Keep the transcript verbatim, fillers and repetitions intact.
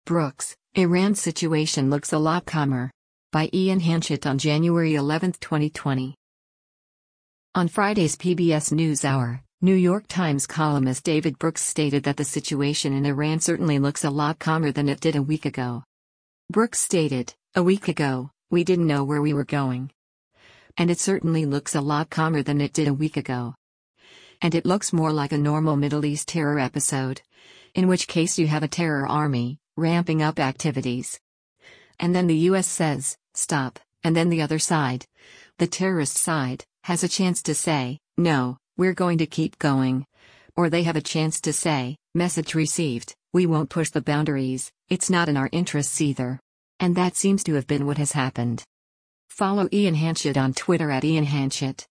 Brooks, Iran's situation looks a lot calmer. By Ian Hanchett on January eleventh, twenty twenty. On Friday's P B S NewsHour, New York Times columnist David Brooks stated that the situation in Iran certainly looks a lot calmer than it did a week ago. Brooks stated, "A week ago, we didn't know where we were going. And it certainly looks a lot calmer than it did a week ago. And it looks more like a normal Middle East terror episode. In which case you have a terror army, ramping up activities. And then the U S says, stop, and then the other side, the terrorist side, has a chance to say, no, we're going to keep going. Or they have a chance to say, message received, we won't push the boundaries, it's not in our interests either." And that seems to have been what has happened. Follow Ian Hanchett on Twitter at Ian Hanchett.